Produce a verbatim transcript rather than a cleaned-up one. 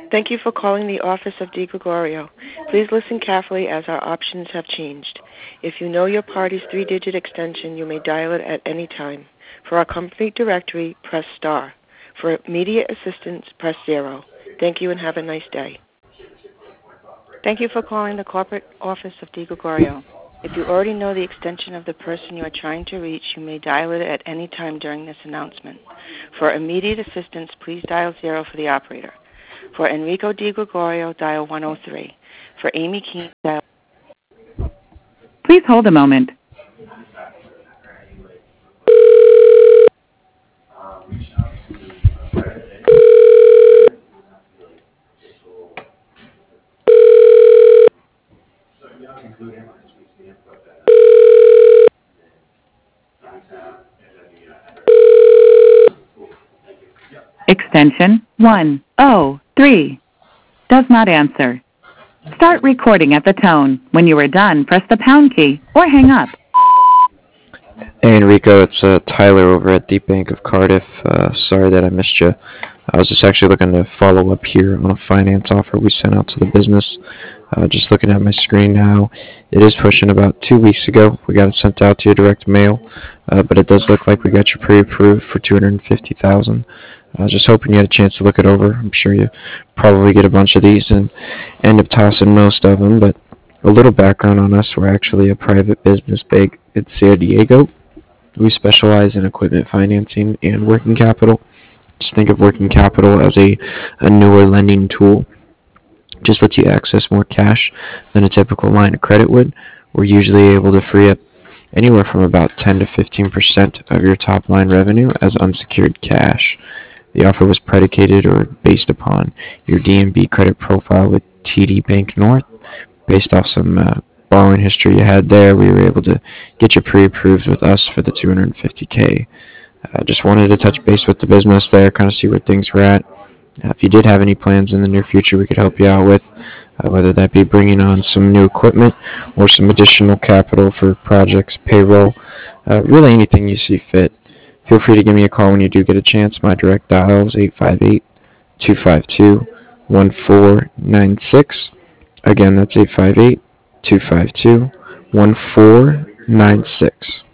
Thank you for calling the office of DiGregorio. Please listen carefully as our options have changed. If you know your party's three-digit extension, you may dial it at any time. For our company directory, press star. For immediate assistance, press zero. Thank you and have a nice day. Thank you for calling the corporate office of DiGregorio. If you already know the extension of the person you are trying to reach, you may dial it at any time during this announcement. For immediate assistance, please dial zero for the operator. For Enrico DiGregorio, dial one oh three. For Amy Keene, dial... Please hold a moment. Extension one oh three. Does not answer. Start recording at the tone. When you are done, press the pound key or hang up. Hey Enrico, it's uh, Tyler over at the Bank of Cardiff. Uh, sorry that I missed you. I was just actually looking to follow up here on a finance offer we sent out to the business. Uh, just looking at my screen now, it is pushing about two weeks ago. We got it sent out to your direct mail, uh, but it does look like we got you pre-approved for two hundred fifty thousand dollars. I was just hoping you had a chance to look it over. I'm sure you probably get a bunch of these and end up tossing most of them, but a little background on us. We're actually a private business based in San Diego. We specialize in equipment financing and working capital. Just think of working capital as a, a newer lending tool. Just lets you access more cash than a typical line of credit would. We're usually able to free up anywhere from about ten to fifteen percent of your top line revenue as unsecured cash. The offer was predicated or based upon your D N B credit profile with T D Bank North. Based off some uh, borrowing history you had there, we were able to get you pre-approved with us for the two hundred fifty K. I uh, just wanted to touch base with the business there, kind of see where things were at. Uh, if you did have any plans in the near future we could help you out with, uh, whether that be bringing on some new equipment or some additional capital for projects, payroll, uh, really anything you see fit. Feel free to give me a call when you do get a chance. My direct dial is eight five eight, two five two, one four nine six. Again, that's eight five eight, two five two, one four nine six.